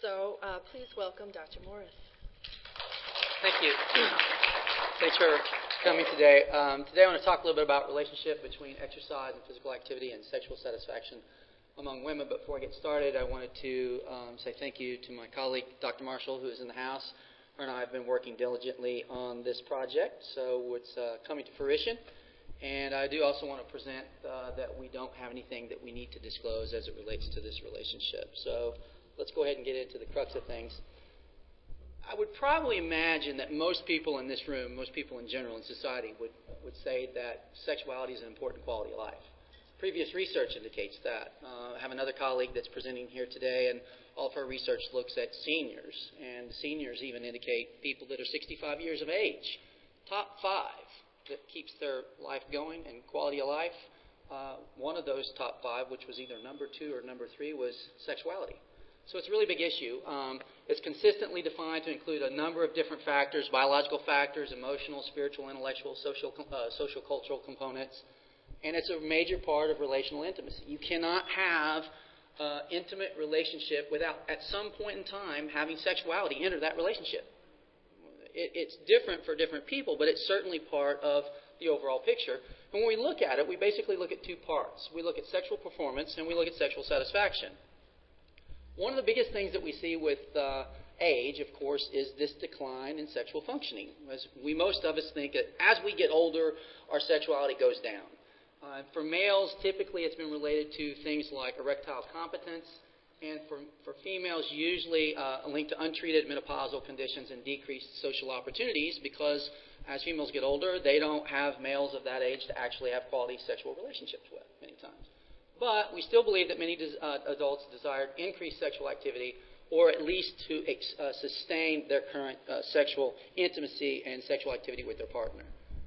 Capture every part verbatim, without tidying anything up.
So uh, please welcome Doctor Morris. Thank you. Thanks for coming today. Um, today I want to talk a little bit about relationship between exercise and physical activity and sexual satisfaction among women. But before I get started, I wanted to um, say thank you to my colleague, Doctor Marshall, who is in the house. Her and I have been working diligently on this project, so it's uh, coming to fruition. And I do also want to present uh, that we don't have anything that we need to disclose as it relates to this relationship. So let's go ahead and get into the crux of things. I would probably imagine that most people in this room, most people in general in society, would, would say that sexuality is an important quality of life. Previous research indicates that. Uh, I have another colleague that's presenting here today, and all of her research looks at seniors. And seniors even indicate people that are sixty-five years of age. Top five that keeps their life going and quality of life. Uh, one of those top five, which was either number two or number three, was sexuality. So it's a really big issue. Um, it's consistently defined to include a number of different factors, biological factors, emotional, spiritual, intellectual, social, uh, social cultural components. And it's a major part of relational intimacy. You cannot have an intimate relationship without, at some point in time, having sexuality enter that relationship. It, it's different for different people, but it's certainly part of the overall picture. And when we look at it, we basically look at two parts. We look at sexual performance and we look at sexual satisfaction. One of the biggest things that we see with uh, age, of course, is this decline in sexual functioning. As we most of us think that as we get older, our sexuality goes down. Uh, for males, typically it's been related to things like erectile competence, and for, for females, usually uh, linked to untreated menopausal conditions and decreased social opportunities, because as females get older, they don't have males of that age to actually have quality sexual relationships with many times. But we still believe that many des- uh, adults desire increased sexual activity, or at least to ex- uh, sustain their current uh, sexual intimacy and sexual activity with their partner.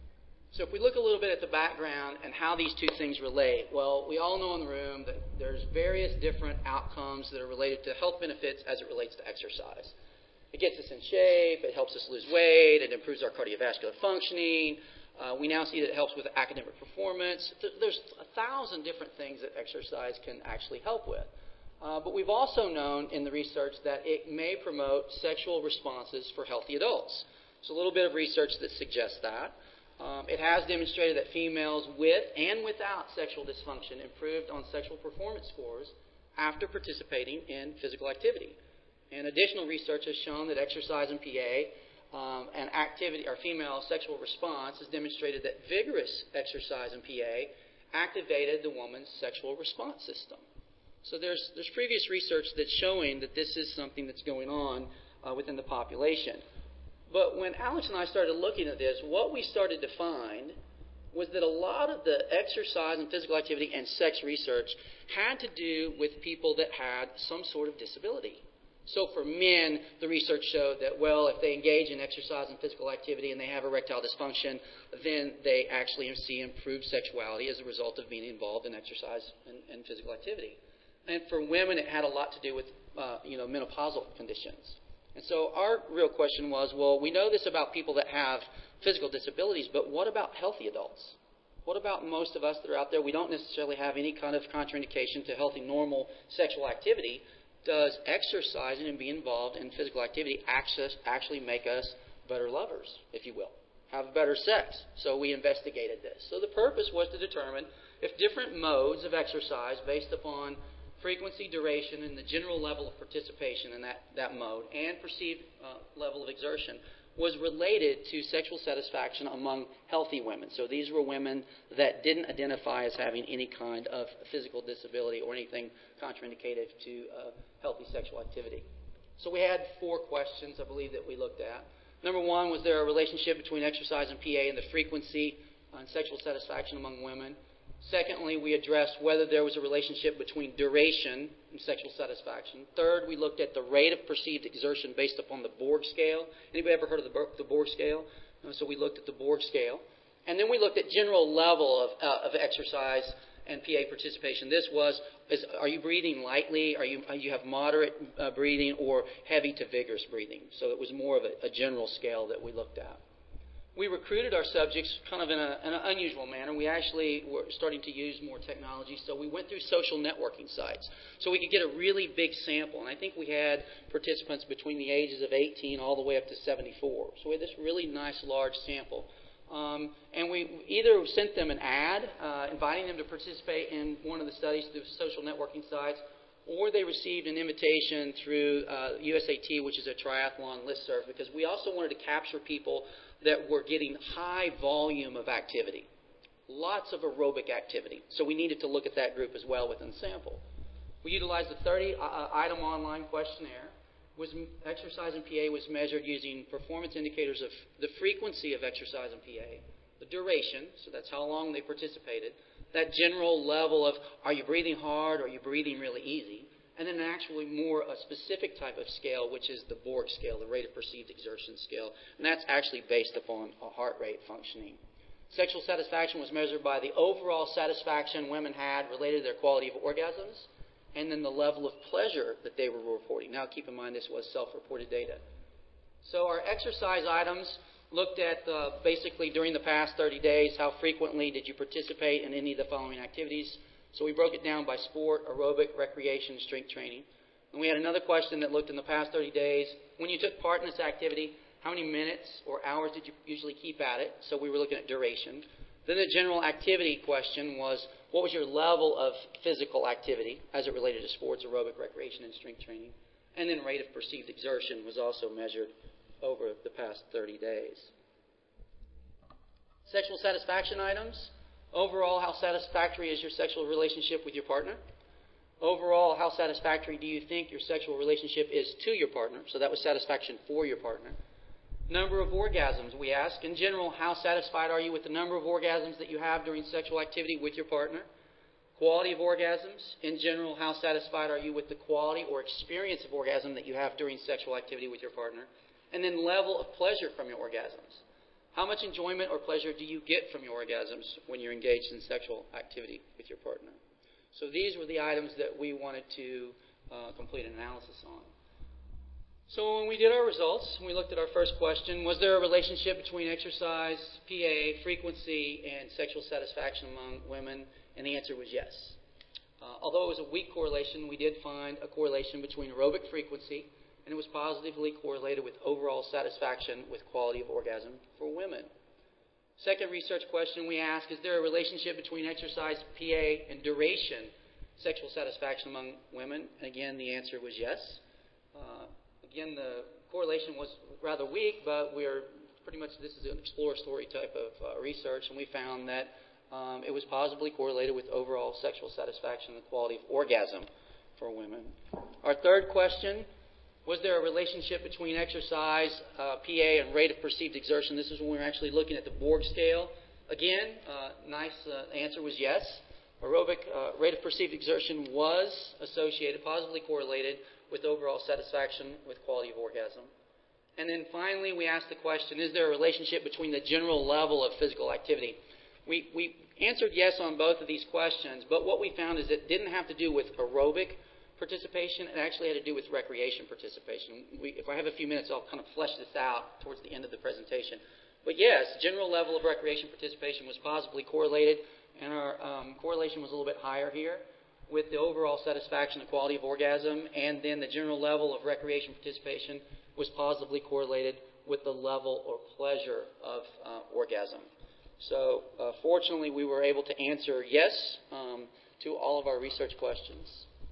So if we look a little bit at the background and how these two things relate, well, we all know in the room that there's various different outcomes that are related to health benefits as it relates to exercise. It gets us in shape, it helps us lose weight, it improves our cardiovascular functioning. Uh, we now see that it helps with academic performance. There's a thousand different things that exercise can actually help with. Uh, but we've also known in the research that it may promote sexual responses for healthy adults. So a little bit of research that suggests that. Um, it has demonstrated that females with and without sexual dysfunction improved on sexual performance scores after participating in physical activity. And additional research has shown that exercise and P A um, and activity, or female sexual response, has demonstrated that vigorous exercise and P A activated the woman's sexual response system. So there's, there's previous research that's showing that this is something that's going on uh, within the population. But when Alex and I started looking at this, what we started to find was that a lot of the exercise and physical activity and sex research had to do with people that had some sort of disability. So for men, the research showed that, well, if they engage in exercise and physical activity and they have erectile dysfunction, then they actually see improved sexuality as a result of being involved in exercise and, and physical activity. And for women, it had a lot to do with uh, you know, menopausal conditions. And so our real question was, well, we know this about people that have physical disabilities, but what about healthy adults? What about most of us that are out there? We don't necessarily have any kind of contraindication to healthy, normal sexual activity. Does exercising and being involved in physical activity actually make us better lovers, if you will, have better sex? So we investigated this. So the purpose was to determine if different modes of exercise based upon frequency, duration, and the general level of participation in that, that mode and perceived uh, level of exertion was related to sexual satisfaction among healthy women. So these were women that didn't identify as having any kind of physical disability or anything contraindicated to uh, healthy sexual activity. So we had four questions, I believe, that we looked at. Number one, was there a relationship between exercise and P A and the frequency and sexual satisfaction among women? Secondly, we addressed whether there was a relationship between duration and sexual satisfaction. Third, we looked at the rate of perceived exertion based upon the Borg scale. Anybody ever heard of the, the Borg scale? Uh, so we looked at the Borg scale. And then we looked at general level of, uh, of exercise and P A participation. This was, is, are you breathing lightly? Are you, are you have moderate uh, breathing or heavy to vigorous breathing? So it was more of a, a general scale that we looked at. we recruited our subjects kind of in, a, in an unusual manner. We actually were starting to use more technology, so we went through social networking sites so we could get a really big sample. And I think we had participants between the ages of eighteen all the way up to seventy-four. So we had this really nice large sample. Um, and we either sent them an ad uh, inviting them to participate in one of the studies through social networking sites, or they received an invitation through uh, U S A T, which is a triathlon listserv, because we also wanted to capture people that were getting high volume of activity, lots of aerobic activity. So we needed to look at that group as well within the sample. We utilized a thirty-item online questionnaire. Was exercise in P A was measured using performance indicators of the frequency of exercise in P A, the duration, so that's how long they participated, that general level of are you breathing hard, are you breathing really easy, and then actually more a specific type of scale, which is the Borg scale, the rate of perceived exertion scale, and that's actually based upon a heart rate functioning. Sexual satisfaction was measured by the overall satisfaction women had related to their quality of orgasms, and then the level of pleasure that they were reporting. Now, keep in mind this was self-reported data. So our exercise items looked at uh, basically during the past thirty days, how frequently did you participate in any of the following activities. So we broke it down by sport, aerobic, recreation, strength training. And we had another question that looked in the past thirty days. When you took part in this activity, how many minutes or hours did you usually keep at it? So we were looking at duration. Then the general activity question was, what was your level of physical activity as it related to sports, aerobic, recreation, and strength training? And then rate of perceived exertion was also measured over the past thirty days. Sexual satisfaction items. Overall, how satisfactory is your sexual relationship with your partner? Overall, how satisfactory do you think your sexual relationship is to your partner? So that was satisfaction for your partner. Number of orgasms, we ask. In general, how satisfied are you with the number of orgasms that you have during sexual activity with your partner? Quality of orgasms. In general, how satisfied are you with the quality or experience of orgasm that you have during sexual activity with your partner? And then level of pleasure from your orgasms. How much enjoyment or pleasure do you get from your orgasms when you're engaged in sexual activity with your partner? So these were the items that we wanted to uh, complete an analysis on. So when we did our results, we looked at our first question, was there a relationship between exercise, P A, frequency, and sexual satisfaction among women? And the answer was yes. Uh, although it was a weak correlation, we did find a correlation between aerobic frequency, and it was positively correlated with overall satisfaction with quality of orgasm for women. Second research question we asked, is there a relationship between exercise, P A, and duration, sexual satisfaction among women? And again, the answer was yes. Uh, Again, the correlation was rather weak, but we're pretty much, this is an exploratory type of uh, research, and we found that um, it was positively correlated with overall sexual satisfaction and the quality of orgasm for women. Our third question, was there a relationship between exercise, uh, P A, and rate of perceived exertion? This is when we were actually looking at the Borg scale. Again, uh, nice uh, answer was yes. Aerobic uh, rate of perceived exertion was associated, positively correlated with overall satisfaction with quality of orgasm. And then finally, we asked the question, is there a relationship between the general level of physical activity? We, we answered yes on both of these questions, but what we found is it didn't have to do with aerobic participation. It actually had to do with recreation participation. We, if I have a few minutes, I'll kind of flesh this out towards the end of the presentation. But yes, general level of recreation participation was positively correlated, and our um, correlation was a little bit higher here with the overall satisfaction and quality of orgasm, and then the general level of recreation participation was positively correlated with the level or pleasure of uh, orgasm. So uh, fortunately, we were able to answer yes um, to all of our research questions.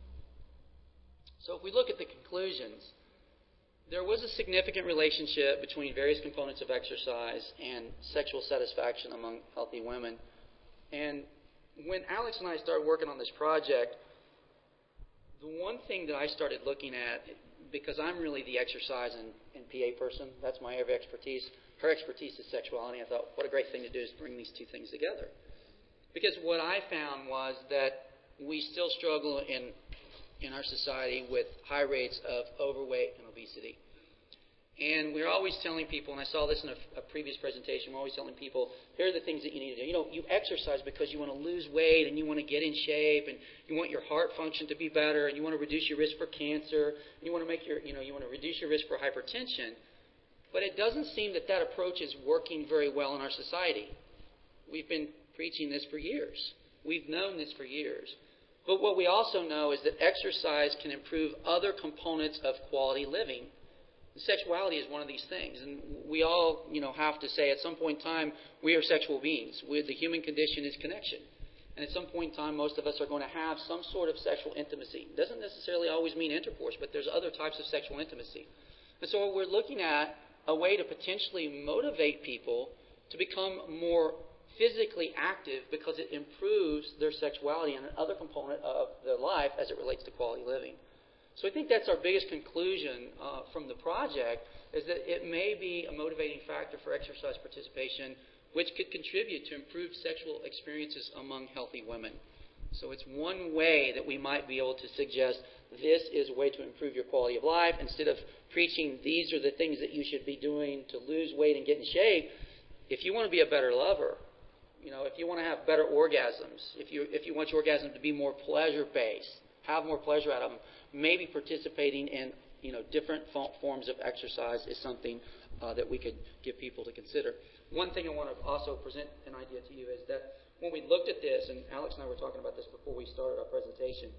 So if we look at the conclusions, there was a significant relationship between various components of exercise and sexual satisfaction among healthy women. And when Alex and I started working on this project, the one thing that I started looking at, because I'm really the exercise and, and P A person, that's my area of expertise. Her expertise is sexuality. I thought, what a great thing to do is bring these two things together. Because what I found was that we still struggle in in our society with high rates of overweight and obesity. And we're always telling people, and I saw this in a, a previous presentation, we're always telling people, here are the things that you need to do. You know, you exercise because you want to lose weight and you want to get in shape and you want your heart function to be better and you want to reduce your risk for cancer and you want to make your, you know, you want to reduce your risk for hypertension. But it doesn't seem that that approach is working very well in our society. We've been preaching this for years. We've known this for years. But what we also know is that exercise can improve other components of quality living. Sexuality is one of these things. And we all, you know, have to say at some point in time, we are sexual beings. We, the human condition is connection. And at some point in time, most of us are going to have some sort of sexual intimacy. It doesn't necessarily always mean intercourse, but there's other types of sexual intimacy. And so we're looking at a way to potentially motivate people to become more physically active because it improves their sexuality and another component of their life as it relates to quality living. So I think that's our biggest conclusion uh, from the project, is that it may be a motivating factor for exercise participation, which could contribute to improved sexual experiences among healthy women. So it's one way that we might be able to suggest this is a way to improve your quality of life. Instead of preaching these are the things that you should be doing to lose weight and get in shape, if you want to be a better lover, you know, if you want to have better orgasms, if you if you want your orgasm to be more pleasure-based, have more pleasure out of them, maybe participating in, you know, different forms of exercise is something uh, that we could give people to consider. One thing I want to also present an idea to you is that when we looked at this, and Alex and I were talking about this before we started our presentation,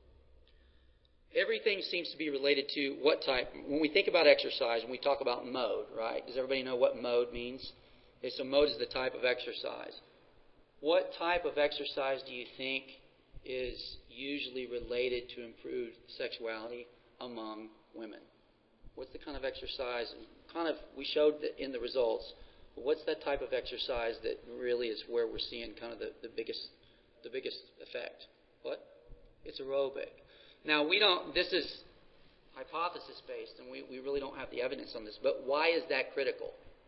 everything seems to be related to what type. When we think about exercise, and we talk about mode, right? Does everybody know what mode means? Okay, so mode is the type of exercise. What type of exercise do you think is usually related to improved sexuality among women? What's the kind of exercise? Kind of, we showed in the results. But what's that type of exercise that really is where we're seeing kind of the, the biggest, the biggest effect? What? It's aerobic. Now we don't. This is hypothesis based, and we, we really don't have the evidence on this. But why is that critical?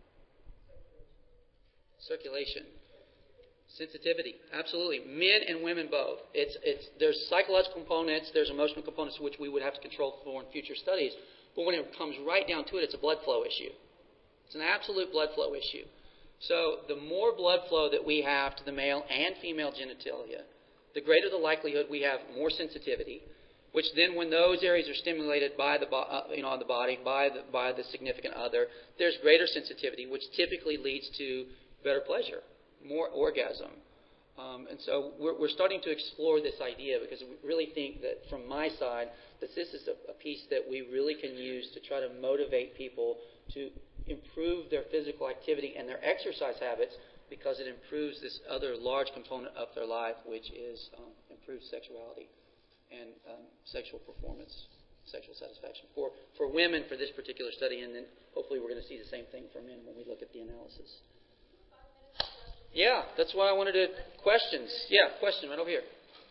Circulation. Sensitivity, absolutely. Men and women both. It's it's there's psychological components, there's emotional components which we would have to control for in future studies. But when it comes right down to it, it's a blood flow issue. It's an absolute blood flow issue. So the more blood flow that we have to the male and female genitalia, the greater the likelihood we have more sensitivity. Which then, when those areas are stimulated by the bo- uh, you know on the body by the by the significant other, there's greater sensitivity, which typically leads to better pleasure. More orgasm. Um, and so we're, we're starting to explore this idea because we really think that from my side that this is a, a piece that we really can use to try to motivate people to improve their physical activity and their exercise habits because it improves this other large component of their life, which is um, improved sexuality and um, sexual performance, sexual satisfaction. For, for women, for this particular study, and then hopefully we're going to see the same thing for men when we look at the analysis. Yeah, that's why I wanted to... Questions. Yeah, question right over here.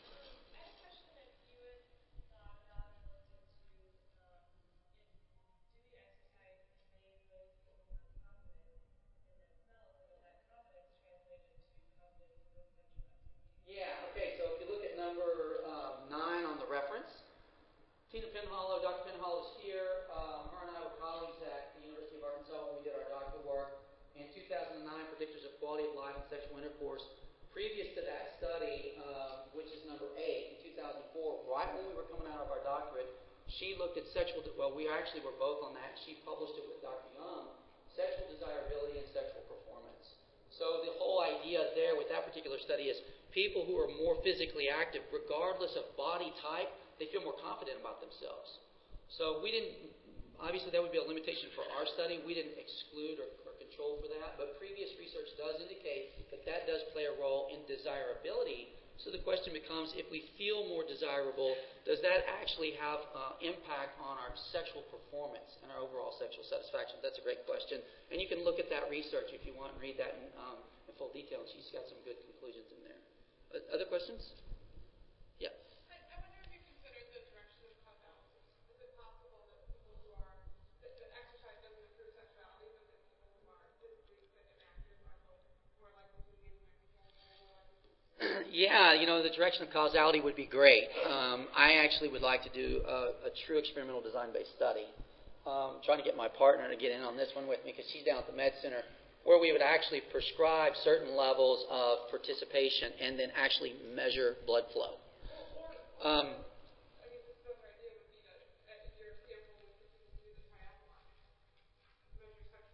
Yeah, okay, so if you look at number um, nine on the reference, Tina Penhollow, Doctor Penhollow is here. Um, her and I were colleagues at the University of Arkansas when we did our doctoral work. In two thousand nine, Predictors of Quality of Life and Sexual Intercourse. Previous to that study, uh, which is number eight, in two thousand four, right when we were coming out of our doctorate, she looked at sexual, de- well, we actually were both on that. She published it with Doctor Young, sexual desirability and sexual performance. So the whole idea there with that particular study is people who are more physically active, regardless of body type, they feel more confident about themselves. So we didn't, obviously that would be a limitation for our study. We didn't exclude or, or control for that, but previous research does indicate that that does play a role in desirability. So the question becomes, if we feel more desirable, does that actually have uh, impact on our sexual performance and our overall sexual satisfaction? That's a great question. And you can look at that research if you want and read that in, um, in full detail. And she's got some good conclusions in there. Uh, other questions? Yeah. I, I wonder if you considered the direction of causality. Is it possible that people who are, that, that exercise doesn't improve sexuality, but that people who are physically fit and active are more, more likely to engage in exercise and more likely to... Yeah, you know, the direction of causality would be great. Um, I actually would like to do a, a true experimental design-based study. Um, trying to get my partner to get in on this one with me because she's down at the Med Center, where we would actually prescribe certain levels of participation and then actually measure blood flow. Um, I guess this other idea would be that if your sample was to do the triathlon, measure sexual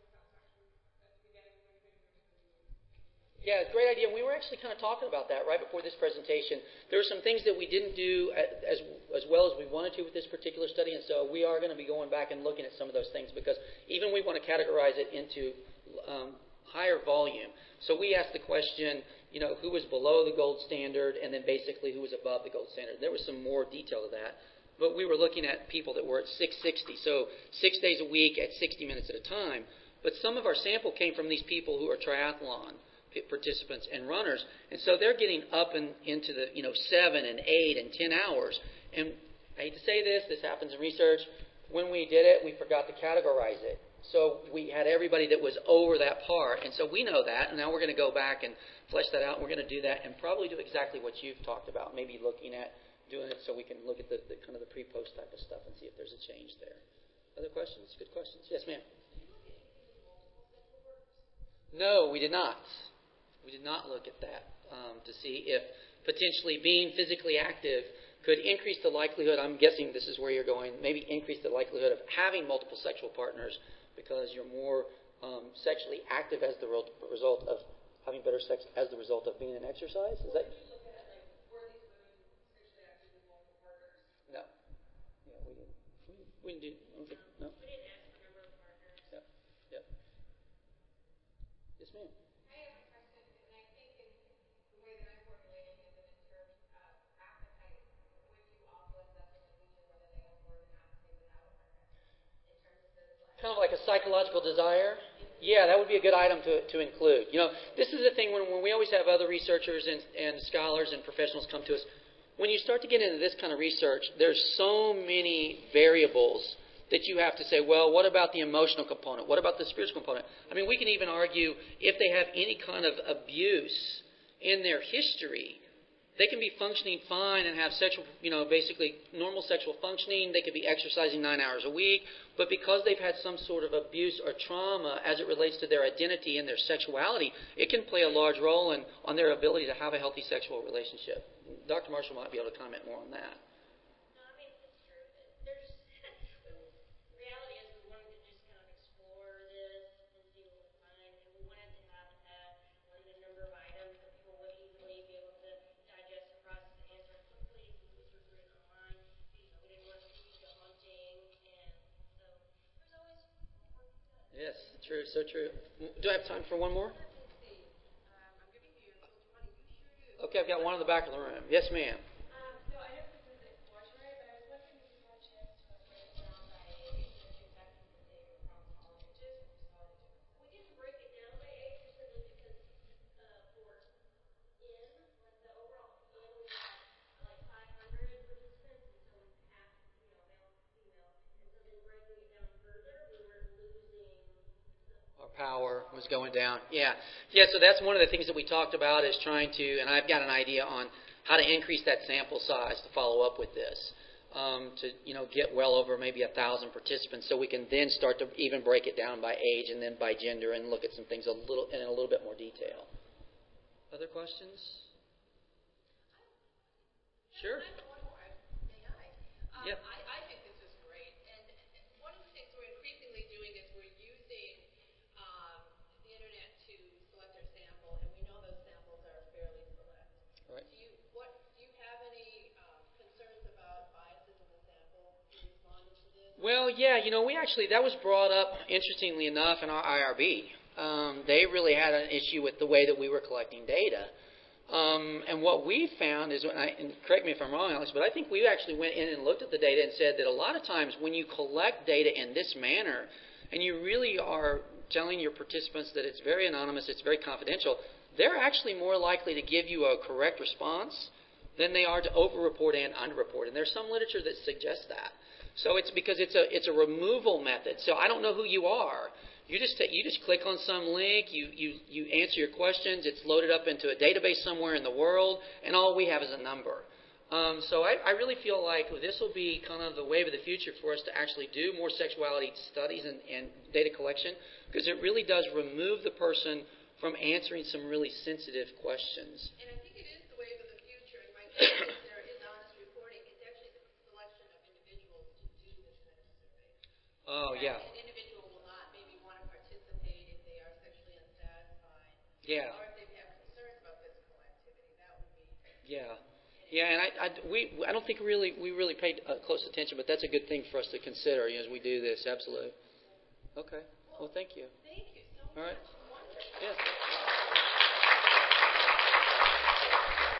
Yeah, great idea. And we were actually kind of talking about that right before this presentation. There were some things that we didn't do as as well as we wanted to with this particular study, and so we are going to be going back and looking at some of those things because even we want to categorize it into um, higher volume. So we asked the question, you know, who was below the gold standard, and then basically who was above the gold standard. There was some more detail to that. But we were looking at people that were at six sixty, so six days a week at sixty minutes at a time. But some of our sample came from these people who are triathlon participants and runners, and so they're getting up and into the you know seven and eight and ten hours. And I hate to say this, this happens in research. When we did it, we forgot to categorize it. So we had everybody that was over that part, and so we know that. And now we're going to go back and flesh that out. And we're going to do that and probably do exactly what you've talked about. Maybe looking at doing it so we can look at the, the kind of the pre-post type of stuff and see if there's a change there. Other questions? Good questions. Yes, ma'am. No, we did not. We did not look at that um, to see if potentially being physically active could increase the likelihood, I'm guessing this is where you're going, maybe increase the likelihood of having multiple sexual partners because you're more um, sexually active as the result of having better sex as the result of being in exercise? Is that? No. Yeah, we didn't. We didn't do, okay, no. We didn't ask for a number of partners. Yep. Yep. Yes, ma'am. Kind of like a psychological desire? Yeah, that would be a good item to, to include. You know, this is the thing when, when we always have other researchers and, and scholars and professionals come to us. When you start to get into this kind of research, there's so many variables that you have to say, well, what about the emotional component? What about the spiritual component? I mean, we can even argue if they have any kind of abuse in their history, they can be functioning fine and have sexual, you know, basically normal sexual functioning. They could be exercising nine hours a week. But because they've had some sort of abuse or trauma as it relates to their identity and their sexuality, it can play a large role in, on their ability to have a healthy sexual relationship. Doctor Marshall might be able to comment more on that. No, I mean, it's true. There's, reality is we wanted to just kind of explore this and see what we find. And we wanted to have that on a number of items that people would easily be able to digest and process and answer quickly since we were written online. You know, we didn't want it to be daunting, and so there's always more to that. Yes, true, so true. Do I have time for one more? Okay, I've got one in the back of the room. Yes, ma'am. Um, so I know this is exploratory, but I was wondering if you had a chance to break it down by age or if you got something from all ages or just all ages. We didn't break it down by age simply because uh, for in, like the overall in, we had like five hundred participants, and so half, you know, male, female. And so then breaking it down further, we were losing Our power was going down. Yeah. Yeah, so that's one of the things that we talked about is trying to, and I've got an idea on how to increase that sample size to follow up with this, um, to, you know, get well over maybe a thousand participants so we can then start to even break it down by age and then by gender and look at some things a little in a little bit more detail. Other questions? Sure. I have one more. May I? Um, Yeah. I, I think this is great. And one of the things we're increasingly doing is we're using um, the internet to select our sample, and we know those samples are fairly select. Right. Do you what do you have any um, concerns about biases in the sample in responding to this? Well, yeah, you know, we actually, that was brought up, interestingly enough, in our I R B. Um, they really had an issue with the way that we were collecting data. Um, and what we found is, when I, and correct me if I'm wrong, Alex, but I think we actually went in and looked at the data and said that a lot of times when you collect data in this manner, and you really are telling your participants that it's very anonymous, it's very confidential, they're actually more likely to give you a correct response than they are to over-report and under-report. And there's some literature that suggests that. So it's because it's a it's a removal method. So I don't know who you are. You just take, you just click on some link, you, you, you answer your questions, it's loaded up into a database somewhere in the world, and all we have is a number. Um, so I, I really feel like this will be kind of the wave of the future for us to actually do more sexuality studies and, and data collection, because it really does remove the person from answering some really sensitive questions. And I think it is the wave of the future. And my guess is there is honest reporting. It's actually the selection of individuals to do this kind of survey. Oh, And yeah. an individual will not maybe want to participate if they are sexually unsatisfied. Yeah. Or if they have Yeah, and I, I, we, I don't think really we really paid uh, close attention, but that's a good thing for us to consider, you know, as we do this. Absolutely. Okay. Well, thank you. Thank you so All right. much.